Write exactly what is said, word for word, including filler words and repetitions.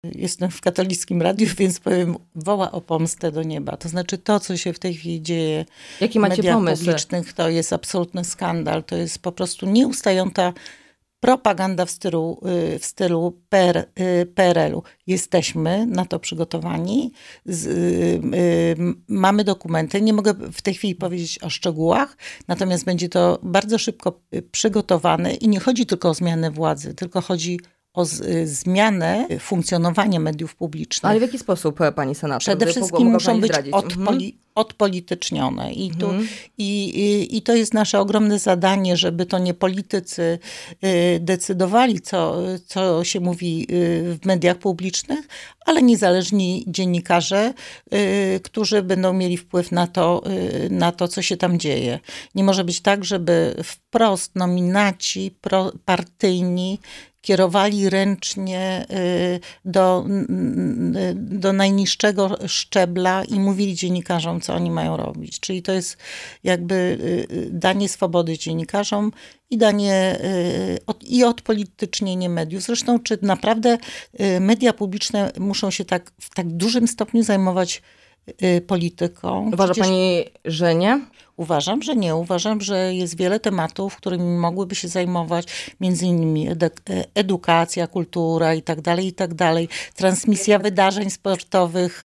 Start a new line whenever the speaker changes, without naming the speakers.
Jestem w katolickim radiu, więc powiem, woła o pomstę do nieba. To znaczy to, co się w tej chwili dzieje
Jaki
w
macie
mediach
pomysł?
publicznych, to jest absolutny skandal. To jest po prostu nieustająca propaganda w stylu, w stylu P R, P R L u. Jesteśmy na to przygotowani. Z, y, y, mamy dokumenty. Nie mogę w tej chwili powiedzieć o szczegółach, natomiast będzie to bardzo szybko przygotowane i nie chodzi tylko o zmianę władzy, tylko chodzi o z, y, zmianę funkcjonowania mediów publicznych.
Ale w jaki sposób, pani senator?
Przede
Gdy
wszystkim
mogła
muszą
pani
być
zdradzić?
odpoli,
Mhm.
odpolitycznione. I, tu,
Mhm.
i, i, I to jest nasze ogromne zadanie, żeby to nie politycy y, decydowali, co, co się mówi y, w mediach publicznych, ale niezależni dziennikarze, y, którzy będą mieli wpływ na to, y, na to, co się tam dzieje. Nie może być tak, żeby wprost nominaci pro, partyjni kierowali ręcznie do, do najniższego szczebla i mówili dziennikarzom, co oni mają robić. Czyli to jest jakby danie swobody dziennikarzom i danie i odpolitycznienie mediów. Zresztą, czy naprawdę media publiczne muszą się tak w tak dużym stopniu zajmować polityką?
Uważa
Przecież
pani, że nie?
Uważam, że nie. Uważam, że jest wiele tematów, którymi mogłyby się zajmować, między innymi edukacja, kultura i tak dalej, i tak dalej. Transmisja wydarzeń sportowych